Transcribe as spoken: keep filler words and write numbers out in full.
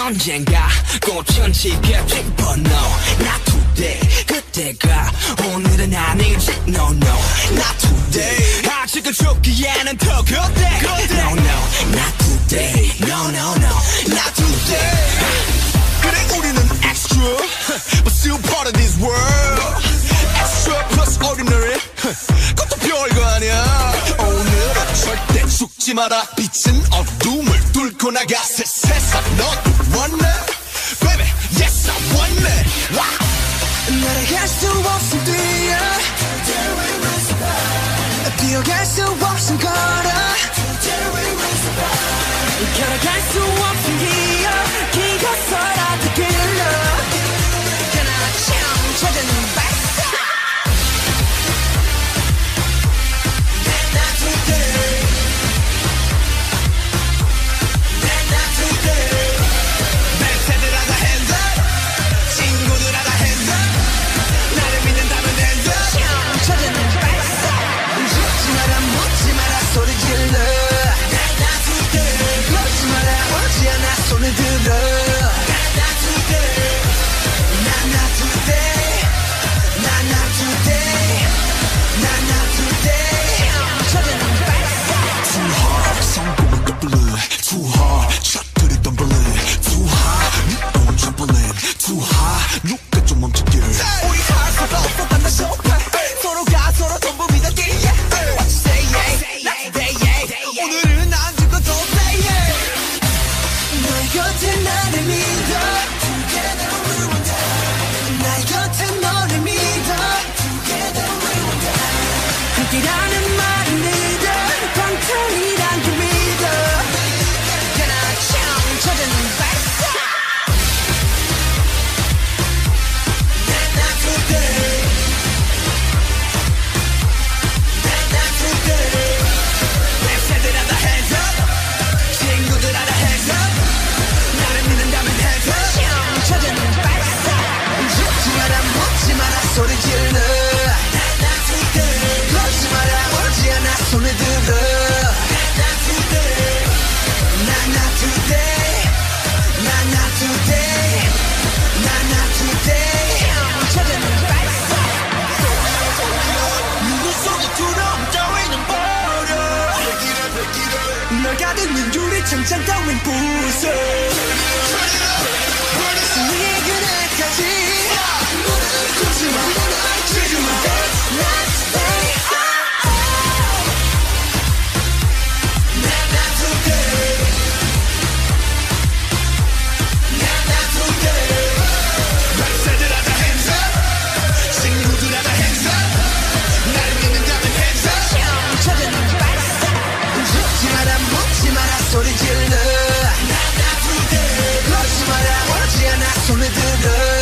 언젠가 꽃은 지게 피워 no not today 그때가 오늘은 아니지 no no not today 아직은 죽기에는 더 그때 no no not today no no no not today 그래 우리는 extra but still part of this world extra plus ordinary 그것도 별거 아니야 오늘은 절대 죽지 마라 빛은 어둠을 뚫고 나가 새 세상 넌 원해 baby yes I want it wow 날아갈 수 없음 뛰어 뛰어갈 수 없음 걸어 걸어갈 수 없음 기어 기어서라도 길러 그나 참 찾은 발사 Not today Not today 내 세대라다 hands up 친구들하다 hands up 나를 믿는다면 hands up 참 찾은 발사 죽지 마라 묻지 마라 소리 질러 Not today 걷지 마라 오지 않아 손을 들어 Not today Not not today Not not today Not not today 찾은 발사 Too hard 성공은 double Too hard 샷들이 덤블링 Too hard 무거운 trampoline Too hard 누가 좀 멈추길 우리 할 수가 없어 단다 쇼파 서로가 서로 전부 믿었기 yeah. What you say yeah Not today yeah 오늘은 안 죽어도 say yeah 너의 곁에 나를 믿어 Together we will die 나의 곁에 너를 믿어 Together we will die 함께라는 말을 믿어 방탄이란 그 믿어 그나 참 찾은 발사 Not today Not today 내 세대라다 hands up 친구들하다 hands up 나를 믿는다면 hands up 참 찾은 발사 죽지 마라 묻지 마라 소리 질러 Not today 걷지 마라 오지 않아 손을 들어 Not today Not not today Not not today Not not today 찾은 발사 누구 속에 두려움 따위는 버려 널 가득는 유리창 장 따윈 부숴 승리의 그날까지 굳지 마 지지 마 Not today Not not today Not not today 날 세대라다 hands up 친구들하다 hands up 나를 믿는다면 hands up 참 찾은 발사 죽지 마라 묻지 마라 소리 질러 Not not today 걷지 마라 오지 않아 손을 들어